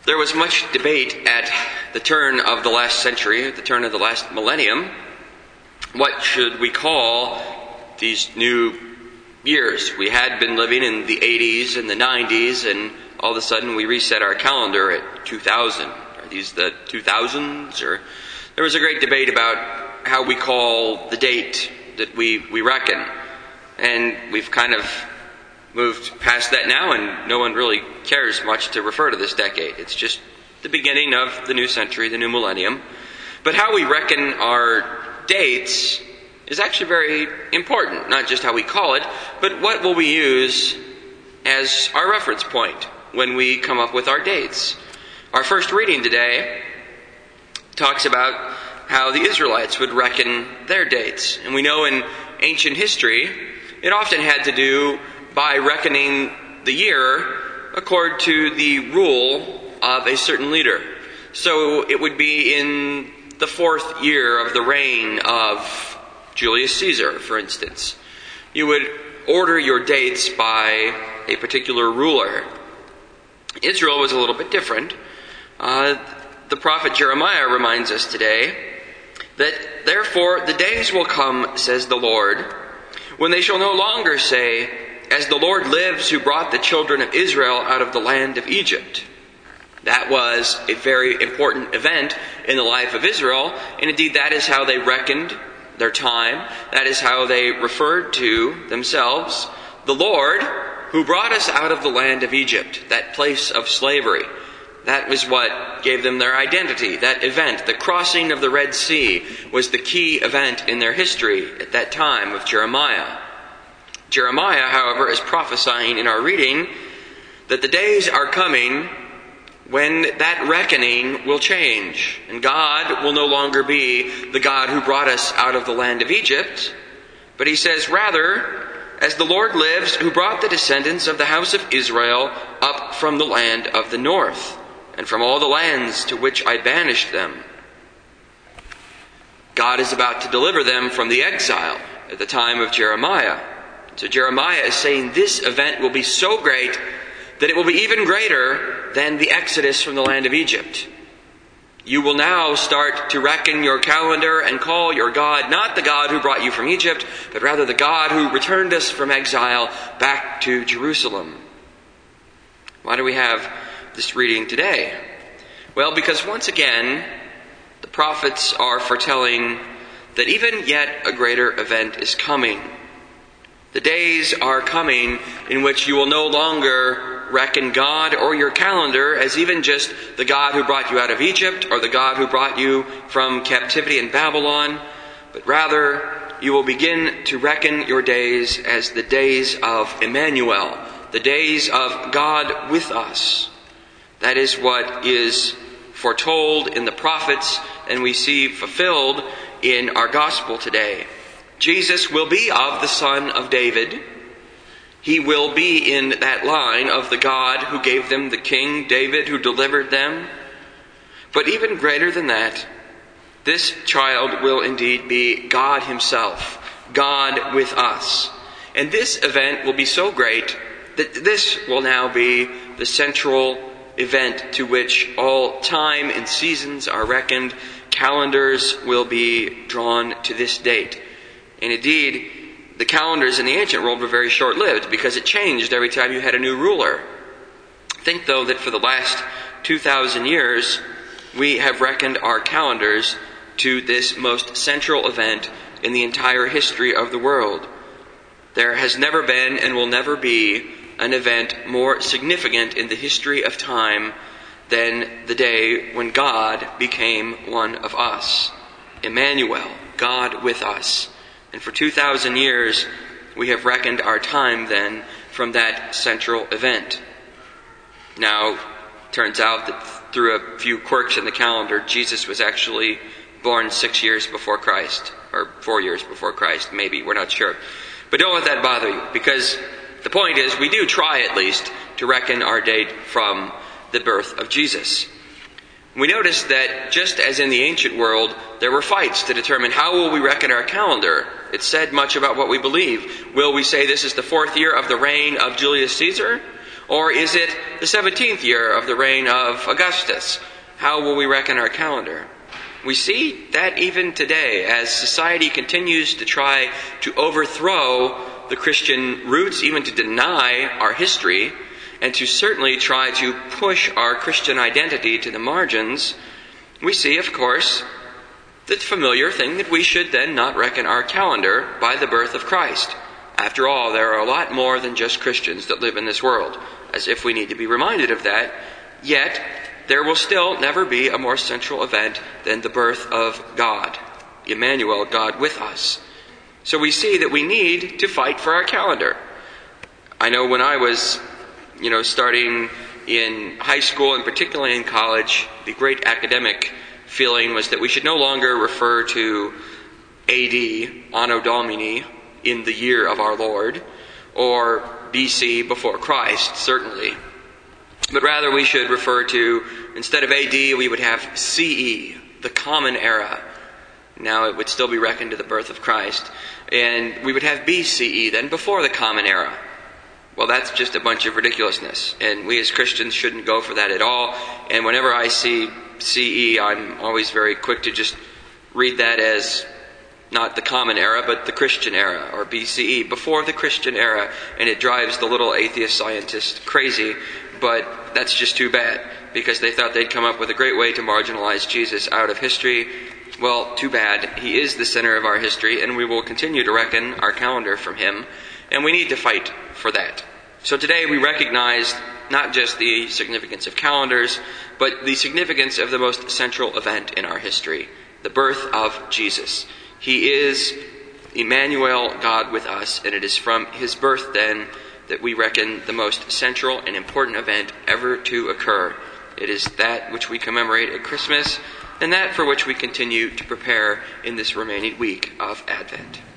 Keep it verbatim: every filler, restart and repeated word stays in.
There was much debate at the turn of the last century, at the turn of the last millennium. What should we call these new years? We had been living in the eighties and the nineties, and all of a sudden we reset our calendar at two thousand. Are these the two thousands? Or there was a great debate about how we call the date that we, we reckon. And we've kind of moved past that now, and no one really cares much to refer to this decade. It's just the beginning of the new century, the new millennium. But how we reckon our dates is actually very important. Not just how we call it, but what will we use as our reference point when we come up with our dates. Our first reading today talks about how the Israelites would reckon their dates. And we know in ancient history, it often had to do by reckoning the year according to the rule of a certain leader. So it would be in the fourth year of the reign of Julius Caesar, for instance. You would order your dates by a particular ruler. Israel was a little bit different. Uh, the prophet Jeremiah reminds us today that, therefore, the days will come, says the Lord, when they shall no longer say, as the Lord lives who brought the children of Israel out of the land of Egypt. That was a very important event in the life of Israel, and indeed that is how they reckoned their time. That is how they referred to themselves. The Lord who brought us out of the land of Egypt, that place of slavery. That was what gave them their identity. That event, the crossing of the Red Sea, was the key event in their history at that time of Jeremiah. Jeremiah, however, is prophesying in our reading that the days are coming when that reckoning will change, and God will no longer be the God who brought us out of the land of Egypt, but he says, rather, as the Lord lives, who brought the descendants of the house of Israel up from the land of the north, and from all the lands to which I banished them. God is about to deliver them from the exile at the time of Jeremiah. So Jeremiah is saying this event will be so great that it will be even greater than the exodus from the land of Egypt. You will now start to reckon your calendar and call your God not the God who brought you from Egypt, but rather the God who returned us from exile back to Jerusalem. Why do we have this reading today? Well, because once again, the prophets are foretelling that even yet a greater event is coming. The days are coming in which you will no longer reckon God or your calendar as even just the God who brought you out of Egypt or the God who brought you from captivity in Babylon, but rather you will begin to reckon your days as the days of Emmanuel, the days of God with us. That is what is foretold in the prophets and we see fulfilled in our gospel today. Jesus will be of the son of David. He will be in that line of the God who gave them the king, David, who delivered them. But even greater than that, this child will indeed be God himself, God with us. And this event will be so great that this will now be the central event to which all time and seasons are reckoned. Calendars will be drawn to this date. And indeed, the calendars in the ancient world were very short-lived because it changed every time you had a new ruler. Think, though, that for the last two thousand years, we have reckoned our calendars to this most central event in the entire history of the world. There has never been and will never be an event more significant in the history of time than the day when God became one of us. Emmanuel, God with us. And for two thousand years, we have reckoned our time then from that central event. Now, turns out that through a few quirks in the calendar, Jesus was actually born six years before Christ, or four years before Christ, maybe, we're not sure. But don't let that bother you, because the point is, we do try at least to reckon our date from the birth of Jesus. We notice that just as in the ancient world, there were fights to determine how will we reckon our calendar. It said much about what we believe. Will we say this is the fourth year of the reign of Julius Caesar? Or is it the seventeenth year of the reign of Augustus? How will we reckon our calendar? We see that even today, as society continues to try to overthrow the Christian roots, even to deny our history, and to certainly try to push our Christian identity to the margins, we see, of course, the familiar thing that we should then not reckon our calendar by the birth of Christ. After all, there are a lot more than just Christians that live in this world, as if we need to be reminded of that. Yet, there will still never be a more central event than the birth of God, Emmanuel, God with us. So we see that we need to fight for our calendar. I know when I was, you know, starting in high school and particularly in college, the great academic feeling was that we should no longer refer to A D, Anno Domini, in the year of our Lord, or B C, before Christ, certainly. But rather we should refer to, instead of A D, we would have C E, the Common Era. Now it would still be reckoned to the birth of Christ. And we would have B C E, then before the Common Era. Well, that's just a bunch of ridiculousness. And we as Christians shouldn't go for that at all. And whenever I see C E, I'm always very quick to just read that as not the Common Era, but the Christian Era, or B C E, before the Christian Era. And it drives the little atheist scientist crazy. But that's just too bad, because they thought they'd come up with a great way to marginalize Jesus out of history. Well, too bad. He is the center of our history, and we will continue to reckon our calendar from him, and we need to fight for that. So today we recognize not just the significance of calendars, but the significance of the most central event in our history, the birth of Jesus. He is Emmanuel, God with us, and it is from his birth then that we reckon the most central and important event ever to occur. It is that which we commemorate at Christmas, and that for which we continue to prepare in this remaining week of Advent.